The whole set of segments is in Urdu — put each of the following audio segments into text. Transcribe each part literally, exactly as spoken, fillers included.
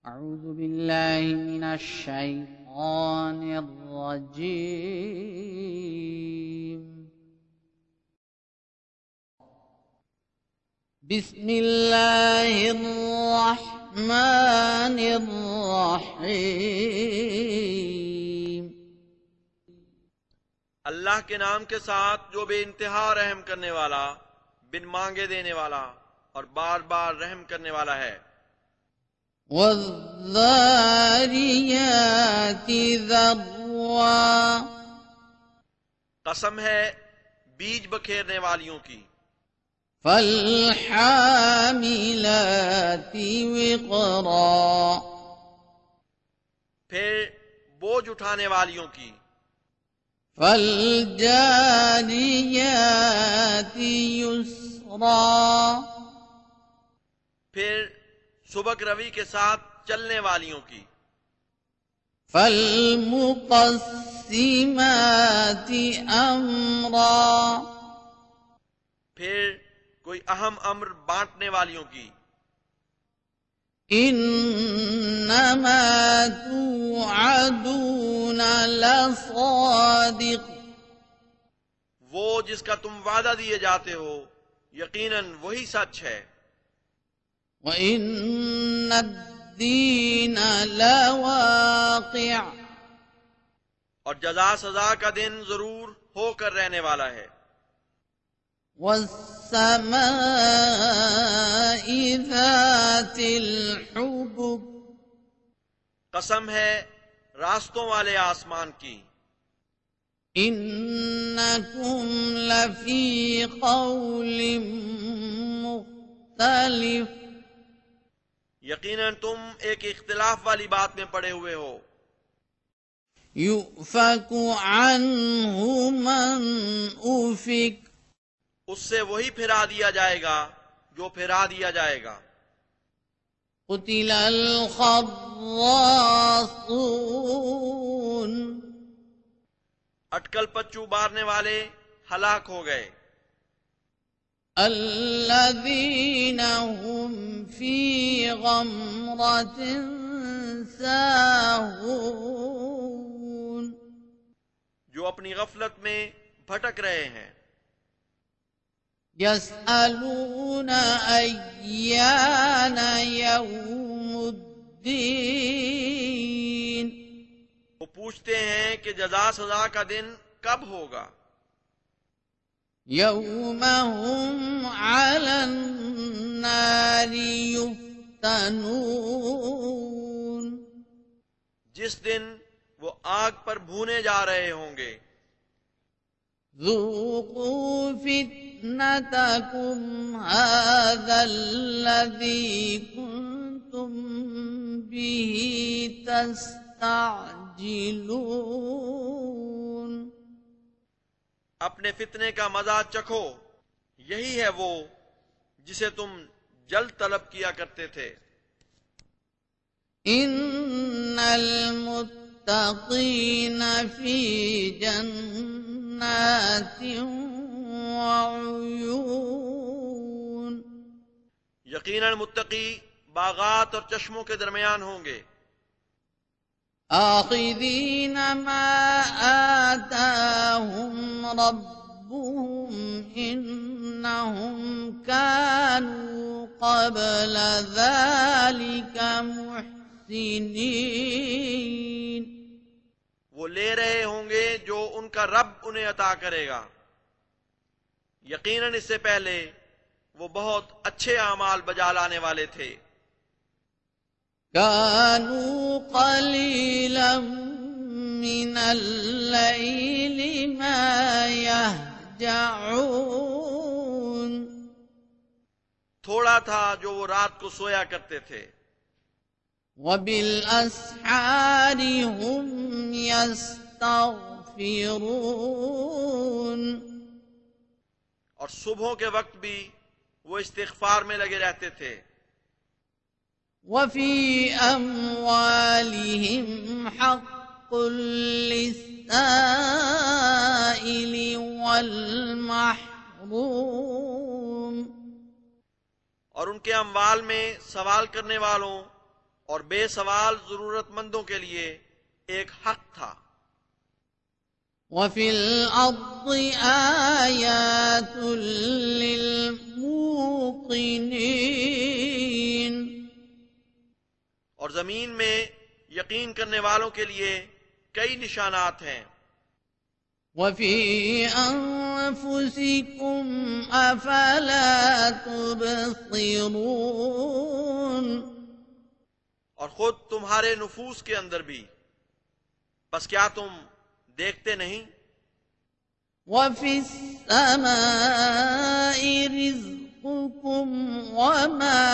اعوذ باللہ من الشیطان الرجیم بسم اللہ الرحمن الرحیم اللہ کے نام کے ساتھ جو بے انتہا رحم کرنے والا، بن مانگے دینے والا اور بار بار رحم کرنے والا ہے۔ والذاریات ذروا، قسم ہے بیج بکھیرنے والیوں کی۔ فالحاملات وقرا، پھر بوجھ اٹھانے والیوں کی۔ فالجاریات یسرا، پھر سبک روی کے ساتھ چلنے والیوں کی۔ فالمقسمات امرا، پھر کوئی اہم امر بانٹنے والیوں کی۔ انما توعدون لصادق، وہ جس کا تم وعدہ دیے جاتے ہو یقیناً وہی سچ ہے۔ وَإِنَّ الدِّينَ لَوَاقِعٌ، اور جزا سزا کا دن ضرور ہو کر رہنے والا ہے۔ وَالسَّمَاءِ ذَاتِ الْحُبُكِ، قسم ہے راستوں والے آسمان کی۔ إِنَّكُمْ لَفِي قَوْلٍ مُخْتَلِفٍ، یقیناً تم ایک اختلاف والی بات میں پڑے ہوئے ہو۔ يُؤْفَكُ عَنْهُ مَنْ أُفِكَ، اس سے وہی پھرا دیا جائے گا جو پھرا دیا جائے گا۔ قُتِلَ الْخَرَّاصُونَ، اٹکل پچو مارنے والے ہلاک ہو گئے۔ الَّذِينَ هُمْ فِي غَمْرَةٍ سَاهُونَ، جو اپنی غفلت میں بھٹک رہے ہیں۔ يَسْأَلُونَ أَيَّانَ يَوْمُ الدِّينِ، وہ پوچھتے ہیں کہ جزا سزا کا دن کب ہوگا۔ يَوْمَ هُمْ عَلَى النَّارِ يُفْتَنُونَ، جس دن وہ آگ پر بھونے جا رہے ہوں گے۔ ذُوقُوا فِتْنَتَكُمْ هَذَا الَّذِي كُنْتُمْ بِهِ تَسْتَعْجِلُونَ، اپنے فتنے کا مزہ چکھو، یہی ہے وہ جسے تم جلد طلب کیا کرتے تھے۔ إِنَّ الْمُتَّقِينَ فِي جَنَّاتٍ وَعُيُونٍ، یقیناً متقی باغات اور چشموں کے درمیان ہوں گے۔ آخذین ما آتاہم ربهم انہم کانوا قبل ذلك محسنین، وہ لے رہے ہوں گے جو ان کا رب انہیں عطا کرے گا، یقیناً اس سے پہلے وہ بہت اچھے اعمال بجا لانے والے تھے۔ كانوا قليلا من الليل ما يهجعون، تھوڑا تھا جو وہ رات کو سویا کرتے تھے۔ وبالأسحار هم يستغفرون، اور صبحوں کے وقت بھی وہ استغفار میں لگے رہتے تھے۔ وفي أموالهم حق للسائل والمحروم، اور ان کے اموال میں سوال کرنے والوں اور بے سوال ضرورت مندوں کے لیے ایک حق تھا۔ وَفِي الْأَرْضِ آيَاتٌ لِّلْمُوقِنِينَ، اور زمین میں یقین کرنے والوں کے لیے کئی نشانات ہیں۔ وَفِي أَنفُسِكُمْ أَفَلَا تُبْصِرُونَ، اور خود تمہارے نفوس کے اندر بھی، بس کیا تم دیکھتے نہیں؟ وَفِي السَّمَاءِ رِزْقُكُمْ وَمَا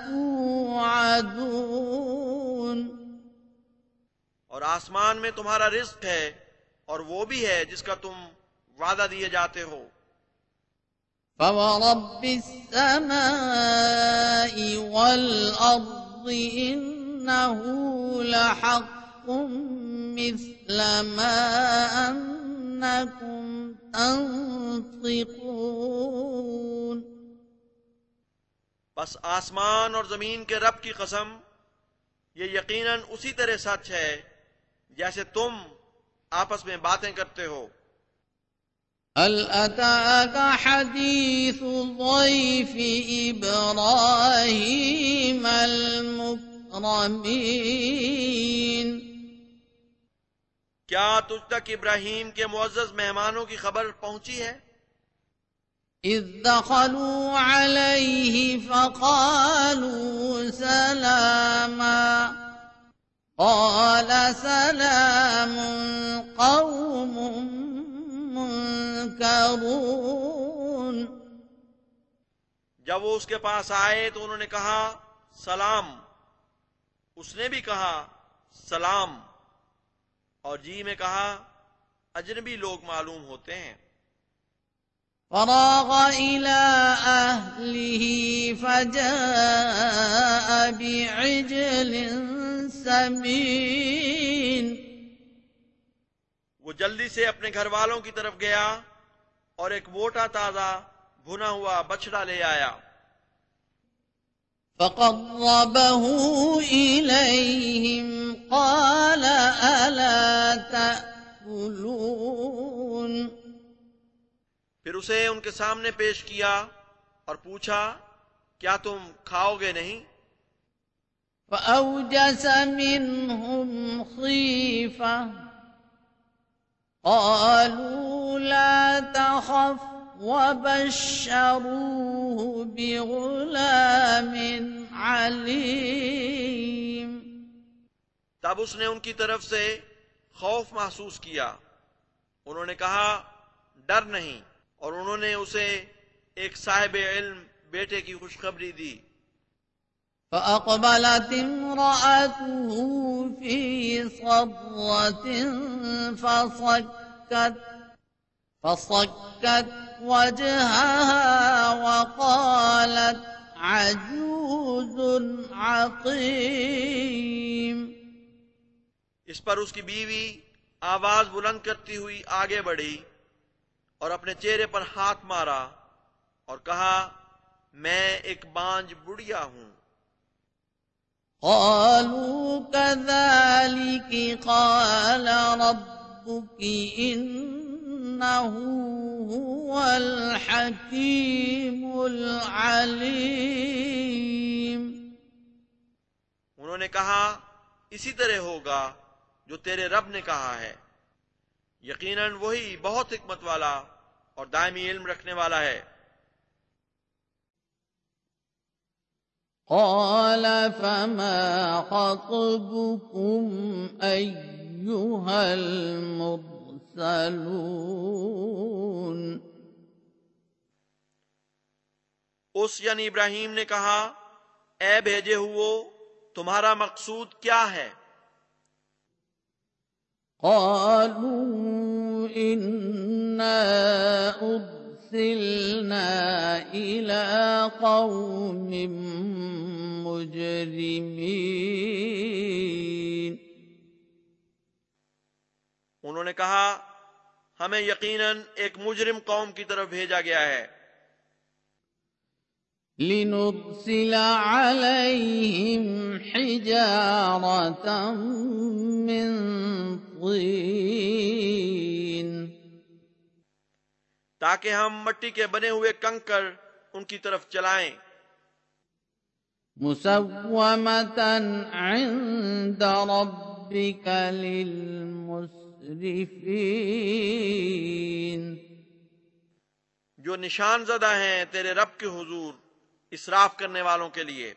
تُوعَدُونَ، اور آسمان میں تمہارا رزق ہے اور وہ بھی ہے جس کا تم وعدہ دیے جاتے ہو۔ فَوَرَبِّ السَّمَاءِ وَالْأَرْضِ إِنَّهُ لَحَقٌّ مِثْلَ مَا أَنَّكُمْ تَنطِقُونَ، بس آسمان اور زمین کے رب کی قسم، یہ یقیناً اسی طرح سچ ہے جیسے تم آپس میں باتیں کرتے ہو۔ هل أتاك حديث ضيف إبراهيم المكرمين، کیا تجھ تک ابراہیم کے معزز مہمانوں کی خبر پہنچی ہے؟ إذ دخلوا عليه فقالوا سلاما قال سلام قوم منكرون، جب وہ اس کے پاس آئے تو انہوں نے کہا سلام، اس نے بھی کہا سلام، اور جی میں کہا اجنبی لوگ معلوم ہوتے ہیں۔ فراغ إلى أهله فجاء بعجل سمين، وہ جلدی سے اپنے گھر والوں کی طرف گیا اور ایک موٹا تازہ بھنا ہوا بچڑا لے آیا۔ فقربه إليهم قال ألا تأكلون، پھر اسے ان کے سامنے پیش کیا اور پوچھا کیا تم کھاؤ گے نہیں؟ فأوجس منهم خيفة قالوا لا تخف وبشروه بغلام عليم، تب اس نے ان کی طرف سے خوف محسوس کیا، انہوں نے کہا ڈر نہیں، اور انہوں نے اسے ایک صاحب علم بیٹے کی خوشخبری دی۔ فأقبلت امرأته في صرة فصكت فصكت وجهها وقالت عجوز عقيم، اس پر اس کی بیوی آواز بلند کرتی ہوئی آگے بڑھی اور اپنے چہرے پر ہاتھ مارا اور کہا میں ایک بانج بڑھیا ہوں۔ قالوا كذلك قال ربك إنه هو الحكيم العليم، انہوں نے کہا اسی طرح ہوگا جو تیرے رب نے کہا ہے، یقیناً وہی بہت حکمت والا اور دائمی علم رکھنے والا ہے۔ قال فما خطبكم أيها المرسلون، اس یعنی ابراہیم نے کہا اے بھیجے ہوئو تمہارا مقصود کیا ہے؟ قالوا إنا أرسلنا إلى قوم مجرمين، انہوں نے کہا ہمیں یقیناً ایک مجرم قوم کی طرف بھیجا گیا ہے۔ لنرسل عليهم حجارة من طين تاکہ ہم مٹی کے بنے ہوئے کنکر ان کی طرف چلائیں، مسومة عند ربك للمسرفين جو نشان زدہ ہیں تیرے رب کے حضور اسراف کرنے والوں کے لیے۔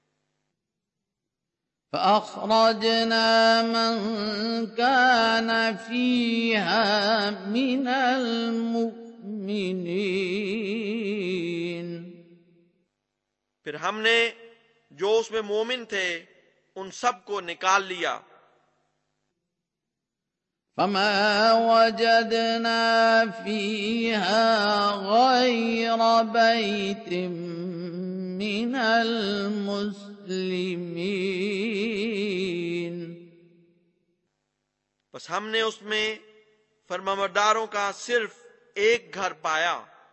فأخرجنا من كان فيها من المؤمنين پھر ہم نے جو اس میں مومن تھے ان سب کو نکال لیا۔ فما وجدنا فيها غير بيت من المسلمين بس ہم نے اس میں فرمانبرداروں کا صرف ایک گھر پایا۔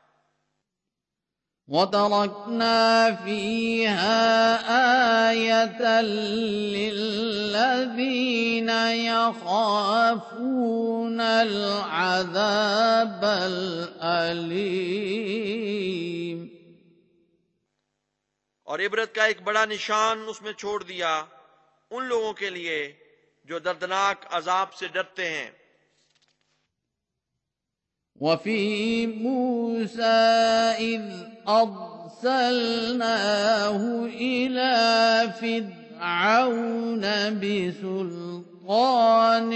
وتركنا فيها آية للذين يخافون العذاب الأليم اور عبرت کا ایک بڑا نشان اس میں چھوڑ دیا ان لوگوں کے لیے جو دردناک عذاب سے ڈرتے ہیں۔ وفي موسى إذ أرسلناه إلى فرعون بسلطان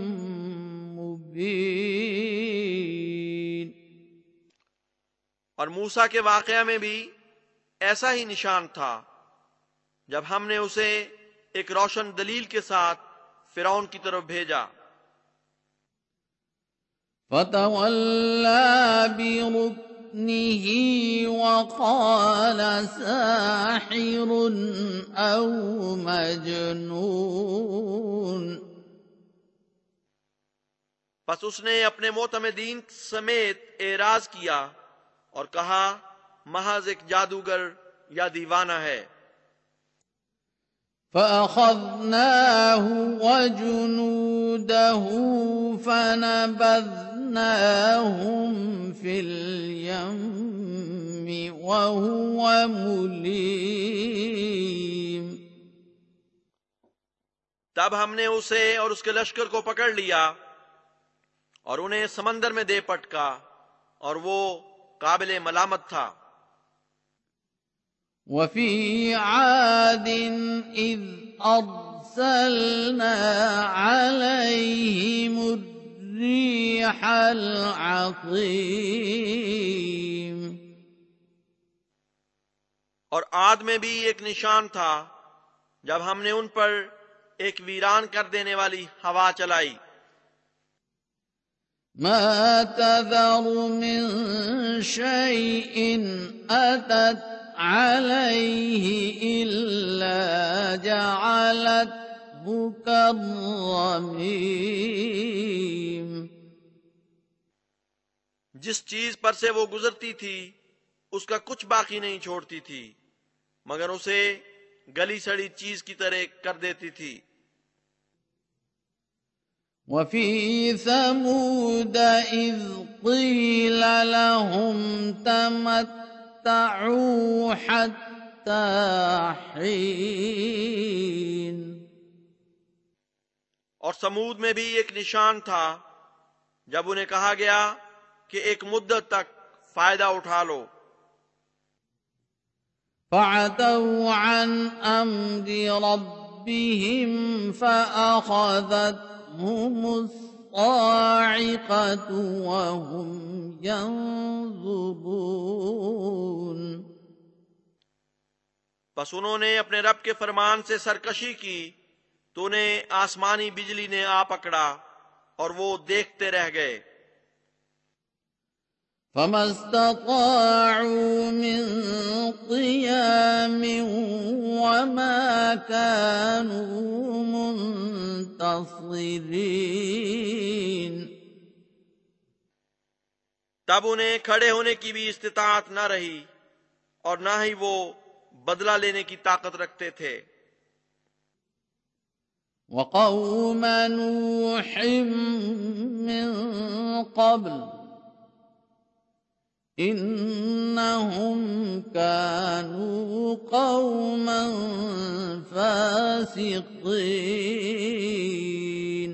مبين اور موسیٰ کے واقعہ میں بھی ایسا ہی نشان تھا جب ہم نے اسے ایک روشن دلیل کے ساتھ فرعون کی طرف بھیجا۔ فتولى بركنه وقال ساحر أو مجنون پس اس نے اپنے معتمدین سمیت اعراض کیا اور کہا محض ایک جادوگر یا دیوانہ ہے۔ فأخذناه وجنوده فنبذناهم في اليم وهو مليم تب ہم نے اسے اور اس کے لشکر کو پکڑ لیا اور انہیں سمندر میں دے پٹکا اور وہ قابل ملامت تھا۔ وفي عاد إذ أرسلنا عليهم الريح العقيم اور عاد میں بھی ایک نشان تھا جب ہم نے ان پر ایک ویران کر دینے والی ہوا چلائی۔ ما تذر من شيء أتت عليه إلا جعلته كالرميم جس چیز پر سے وہ گزرتی تھی اس کا کچھ باقی نہیں چھوڑتی تھی مگر اسے گلی سڑی چیز کی طرح کر دیتی تھی۔ وفي ثمود إذ قيل لهم تمتعوا حتى حين اور سمود میں بھی ایک نشان تھا جب انہیں کہا گیا کہ ایک مدت تک فائدہ اٹھا لو۔ فعتوا عن أمر ربهم فأخذتهم الصاعقة وهم ينظرون بس انہوں نے اپنے رب کے فرمان سے سرکشی کی تو انہیں آسمانی بجلی نے آ پکڑا اور وہ دیکھتے رہ گئے۔ فما استطاعوا من قيام وما كانوا منتصرين تب انہیں کھڑے ہونے کی بھی استطاعت نہ رہی اور نہ ہی وہ بدلہ لینے کی طاقت رکھتے تھے۔ وقوم نوح من قبل إنهم كانوا قوما فاسقين۔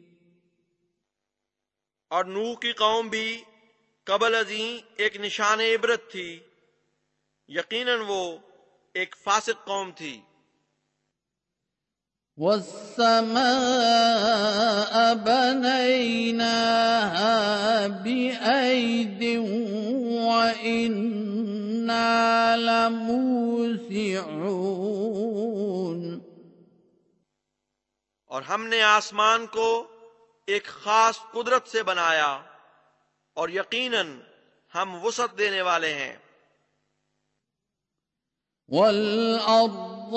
اور نوح کی قوم بھی قبل ازیں ایک نشان عبرت تھی، یقیناً وہ ایک فاسق قوم تھی۔ والسماء بنيناها بأيد وإنا لموسعون۔ اور ہم نے آسمان کو ایک خاص قدرت سے بنایا اور یقیناً ہم وسعت دینے والے ہیں۔ وَالْأَرْضَ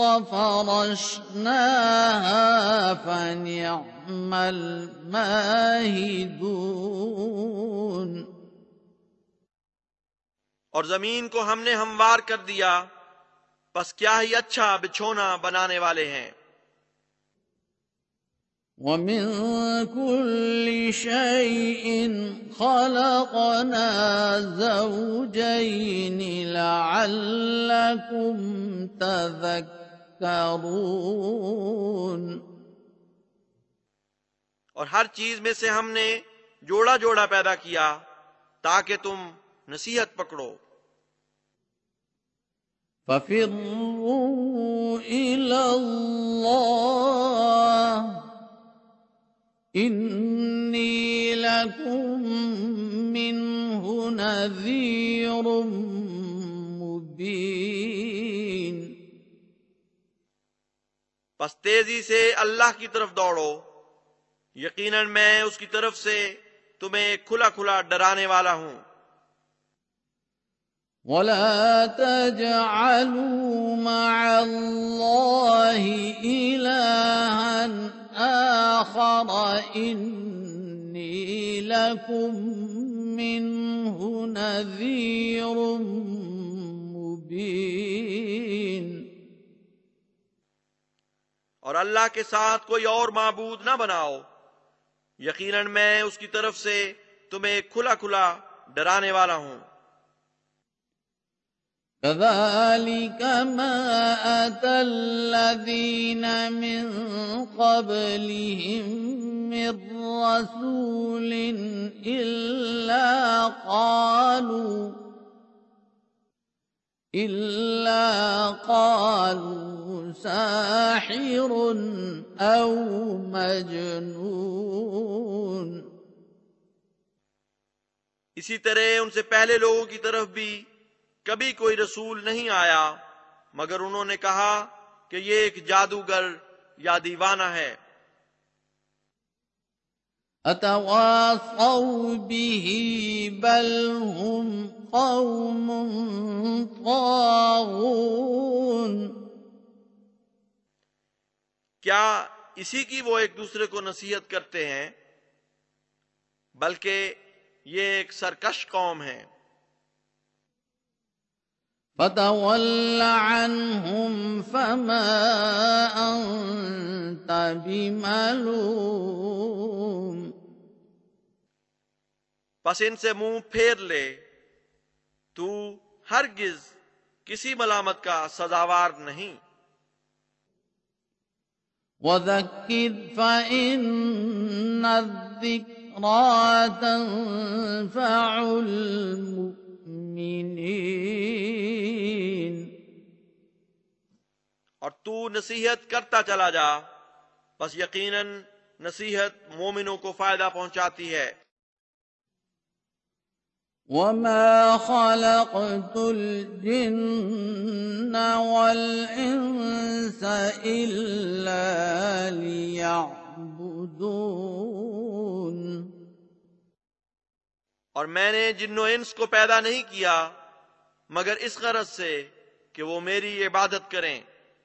فَرَشْنَاهَا فَنِعْمَ الْمَاهِدُونَ۔ اور زمین کو ہم نے ہموار کر دیا، پس کیا ہی اچھا بچھونا بنانے والے ہیں۔ وَمِن كُلِّ شَيْءٍ خَلَقْنَا زَوْجَيْنِ لَعَلَّكُمْ تَذَكَّرُونَ۔ اور ہر چیز میں سے ہم نے جوڑا جوڑا پیدا کیا تاکہ تم نصیحت پکڑو۔ فَفِرُّوا إِلَى اللَّهِ إِنِّي لَكُمْ مِنْهُ نَذِيرٌ مُبِينٌ۔ پس تیزی سے اللہ کی طرف دوڑو، یقیناً میں اس کی طرف سے تمہیں کھلا کھلا ڈرانے والا ہوں۔ وَلَا تَجْعَلُوا مَعَ اللَّهِ إِلَٰهًا آخَرَ إِنِّي لَكُمْ مِنْهُ نَذِيرٌ مُبِينٌ۔ اور اللہ کے ساتھ کوئی اور معبود نہ بناؤ، یقیناً میں اس کی طرف سے تمہیں کھلا کھلا ڈرانے والا ہوں۔ كَذَلِكَ مَا أَتَى الَّذِينَ مِن قَبْلِهِم مِّن رَّسُولٍ إِلَّا قَالُوا إِلَّا قَالُوا سَاحِرٌ أَوْ مَجْنُونٌ۔ اسی طرح ان سے پہلے لوگوں کی طرف بھی کبھی کوئی رسول نہیں آیا مگر انہوں نے کہا کہ یہ ایک جادوگر یا دیوانہ ہے۔ أَتَوَاصَوْا بِهِ بَلْ هُمْ قَوْمٌ طَاغُونَ۔ کیا اسی کی وہ ایک دوسرے کو نصیحت کرتے ہیں؟ بلکہ یہ ایک سرکش قوم ہے۔ فَتَوَلَّ عَنْهُمْ فَمَا أَنْتَ بِمَلُومٍ۔ پس ان سے منہ پھیر لے، تو ہرگز کسی ملامت کا سزاوار نہیں۔ وَذَكِّرْ فَإِنَّ الذِّكْرَىٰ تَنفَعُ الْمُؤْمِنِينَ۔ اور تو نصیحت کرتا چلا جا، بس یقیناً نصیحت مومنوں کو فائدہ پہنچاتی ہے۔ وَمَا خَلَقْتُ الْجِنَّ وَالْإِنسَ إِلَّا لِيَعْبُدُونَ۔ اور میں نے جن و انس کو پیدا نہیں کیا مگر اس غرض سے کہ وہ میری عبادت کریں۔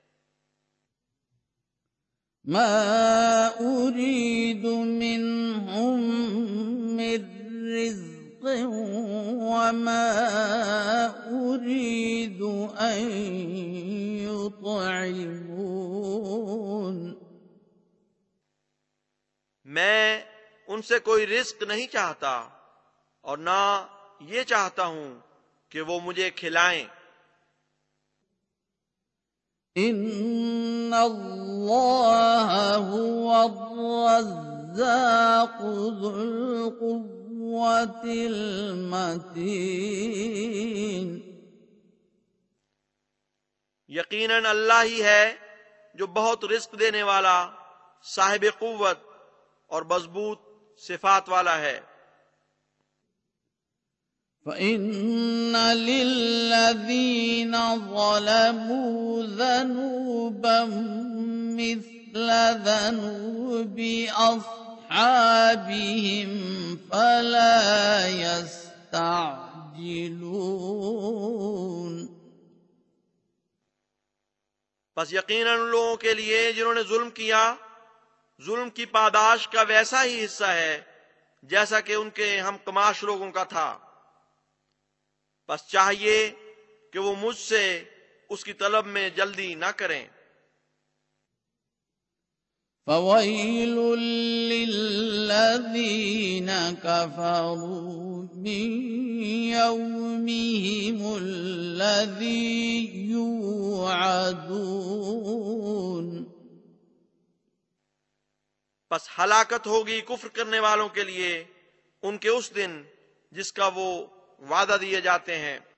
ما أريد منهم من رزق وما أريد يطعمون میں ان سے کوئی رزق نہیں چاہتا اور نہ یہ چاہتا ہوں کہ وہ مجھے کھلائیں۔ ان اللہ هو الرزاق ذو القوة المتین یقیناً اللہ ہی ہے جو بہت رزق دینے والا، صاحب قوت اور مضبوط صفات والا ہے۔ فَإِنَّ لِلَّذِينَ ظَلَمُوا ذَنُوبًا مِثْلَ ذَنُوبِ أَصْحَابِهِمْ فَلَا يَسْتَعْجِلُونَ بس یقیناً ان لوگوں کے لیے جنہوں نے ظلم کیا، ظلم کی پاداش کا ویسا ہی حصہ ہے جیسا کہ ان کے ہم کماش لوگوں کا تھا، بس چاہیے کہ وہ مجھ سے اس کی طلب میں جلدی نہ کریں۔ فَوَيْلٌ لِّلَّذِينَ كَفَرُوا مِن يَوْمِهِمُ الَّذِي يُوعَدُونَ پس ہلاکت ہوگی کفر کرنے والوں کے لیے ان کے اس دن جس کا وہ وعدہ دیے جاتے ہیں۔